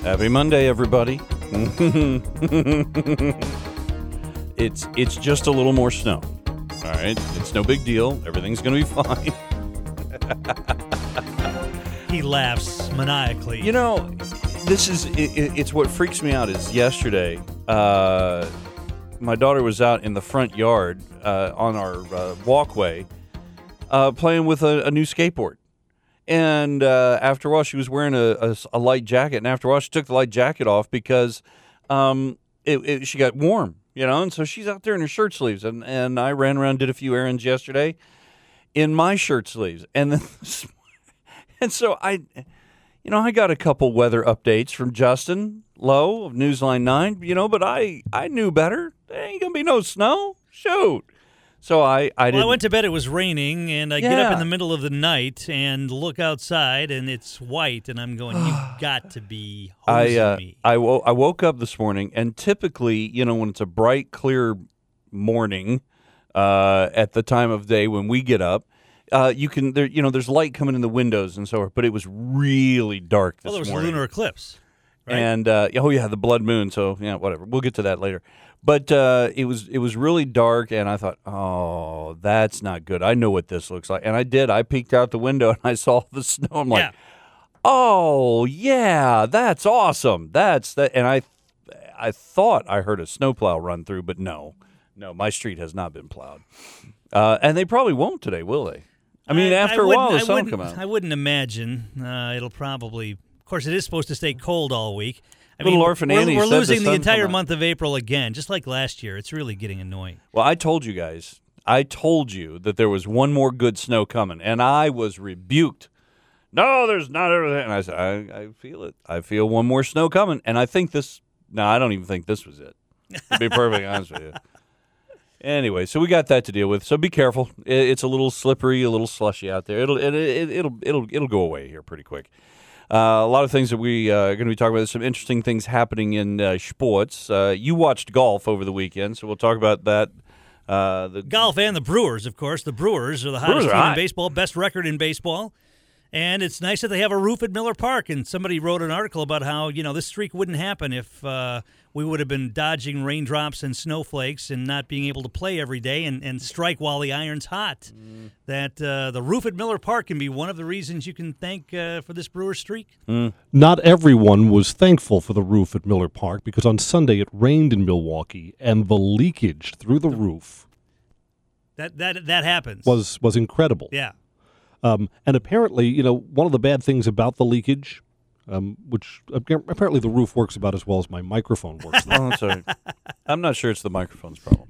Happy Monday, everybody. It's just a little more snow. All right, it's no big deal. Everything's going to be fine. He laughs maniacally. You know, it's what freaks me out is yesterday, my daughter was out in the front yard on our walkway playing with a new skateboard. And after a while, she was wearing a light jacket. And after a while, she took the light jacket off because she got warm, you know. And so she's out there in her shirt sleeves. And I ran around, did a few errands yesterday in my shirt sleeves. And then, so I got a couple weather updates from Justin Lowe of Newsline 9, but I knew better. There ain't going to be no snow. Shoot. So I went to bed, it was raining, and I get up in the middle of the night and look outside, and it's white, and I'm going, you've got to be hosing me. I woke up this morning, and typically, when it's a bright, clear morning at the time of day when we get up, there's light coming in the windows and so forth, but it was really dark this morning. Well, there was a lunar eclipse, right? And, the blood moon, so, whatever. We'll get to that later. But it was really dark, and I thought, oh, that's not good. I know what this looks like. And I did. I peeked out the window, and I saw the snow. I'm like, oh, yeah, that's awesome. That's that. And I thought I heard a snowplow run through, but no, my street has not been plowed. And they probably won't today, will they? I mean, after a while, the sun will come out. I wouldn't imagine. It'll probably, of course, it is supposed to stay cold all week. Orphan Annie we're said losing the entire month of April again, just like last year. It's really getting annoying. Well, I told you guys. I told you that there was one more good snow coming, and I was rebuked. No, there's not everything. And I said, I feel it. I feel one more snow coming, and I think this. No, I don't even think this was it. To be perfectly honest with you. Anyway, so we got that to deal with. So be careful. It's a little slippery, a little slushy out there. It'll go away here pretty quick. A lot of things that we are going to be talking about. There's some interesting things happening in sports. You watched golf over the weekend, so we'll talk about that. The golf and the Brewers, of course. The Brewers are the hottest team in baseball, best record in baseball. And it's nice that they have a roof at Miller Park. And somebody wrote an article about how, this streak wouldn't happen if we would have been dodging raindrops and snowflakes and not being able to play every day and strike while the iron's hot. That the roof at Miller Park can be one of the reasons you can thank for this Brewer streak. Not everyone was thankful for the roof at Miller Park because on Sunday it rained in Milwaukee and the leakage through the roof that happens was incredible. Yeah. And apparently, one of the bad things about the leakage, which apparently the roof works about as well as my microphone works. Oh, that's all right. I'm not sure it's the microphone's problem.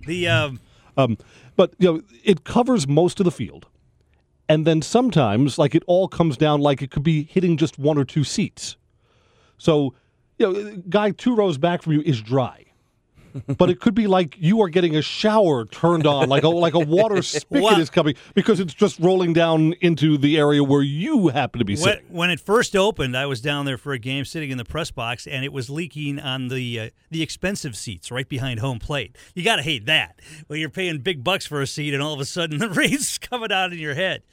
But it covers most of the field, and then sometimes, it all comes down like it could be hitting just one or two seats. So, guy 2 rows back from you is dry. But it could be like you are getting a shower turned on, like a water spigot is coming because it's just rolling down into the area where you happen to be sitting. When it first opened, I was down there for a game sitting in the press box, and it was leaking on the expensive seats right behind home plate. You got to hate that. Well, you're paying big bucks for a seat, and all of a sudden the rain's coming out in your head.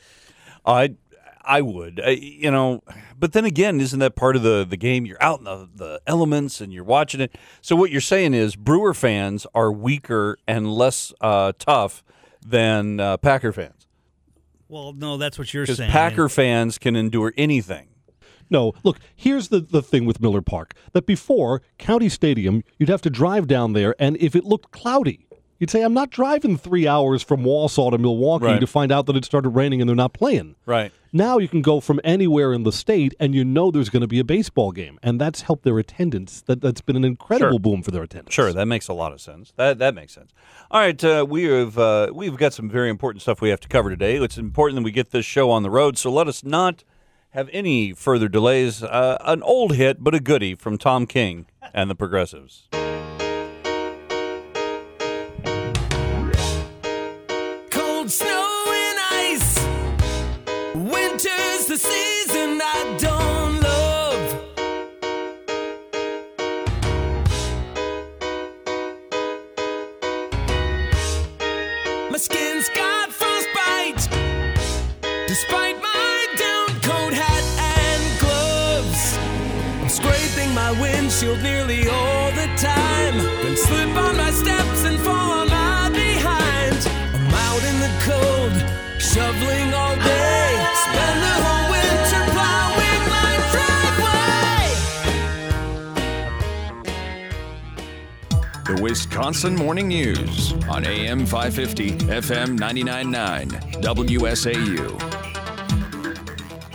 I would, but then again, isn't that part of the game? You're out in the elements and you're watching it. So what you're saying is Brewer fans are weaker and less tough than Packer fans. Well, no, that's what you're saying. Because Packer fans can endure anything. No, look, here's the thing with Miller Park, that before County Stadium, you'd have to drive down there, and if it looked cloudy, you'd say, I'm not driving 3 hours from Wausau to Milwaukee to find out that it started raining and they're not playing. Right. Now you can go from anywhere in the state and there's going to be a baseball game, and that's helped their attendance. That's been an incredible boom for their attendance. Sure, that makes a lot of sense. That makes sense. All right, we've got some very important stuff we have to cover today. It's important that we get this show on the road, so let us not have any further delays. An old hit, but a goodie from Tom King and the Progressives. Snow and ice, winter's the season I don't love. My skin's got frostbite, despite my down coat, hat and gloves. I'm scraping Dusting my windshield nearly all the time. Then slip on my steps and fall on my behind. I'm out in the cold, shoveling all day. Spend the whole winter plowing my driveway. The Wisconsin Morning News on AM 550, FM 99.9, WSAU.